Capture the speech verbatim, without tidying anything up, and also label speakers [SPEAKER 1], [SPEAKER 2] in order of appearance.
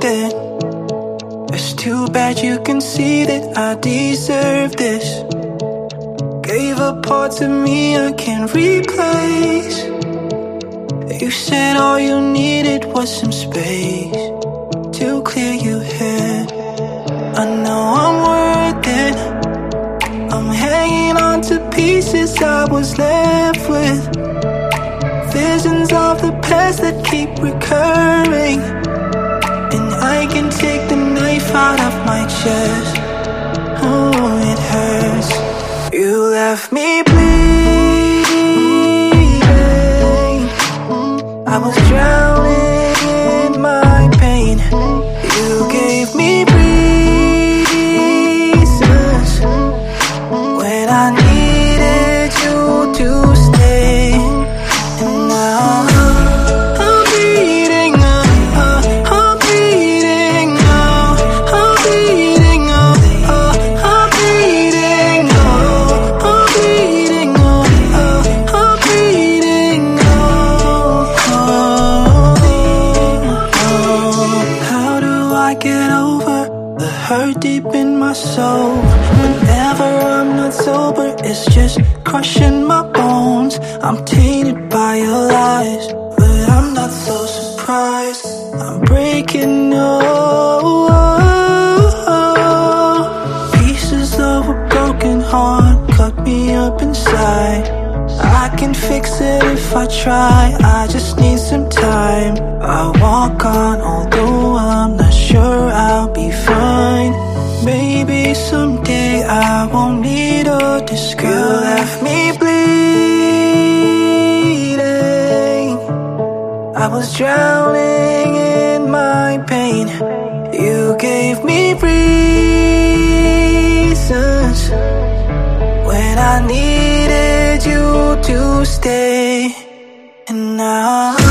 [SPEAKER 1] worth it. It's too bad you can see that I deserve this. Gave up parts of me I can't replace. You said all you needed was some space to clear your head. I know I'm worth it. I'm hanging on to pieces I was left with. Visions of the past that keep recurring. And I can take the knife out of my chest. Oh, it hurts. You left me bleeding. I was drowning in my pain. You gave me reasons when I needed you to stay. And now I'm bleeding out, I'm bleeding out, I'm bleeding out, I'm bleeding out, I'm bleeding out, I'm bleeding out. How do I get over the hurt deep in my soul? Whenever I'm not sober, it's just crushing my bones. I'm tainted by your lies, but I'm not so surprised. I'm breaking up. Pieces of a broken heart cut me up inside. I can fix it if I try, I just need some time. I walk on, although I'm not sure I'll be fine. Maybe someday I won't need a disguise. You left me bleeding. I was drowning in my pain. You gave me reasons when I needed you to stay. And now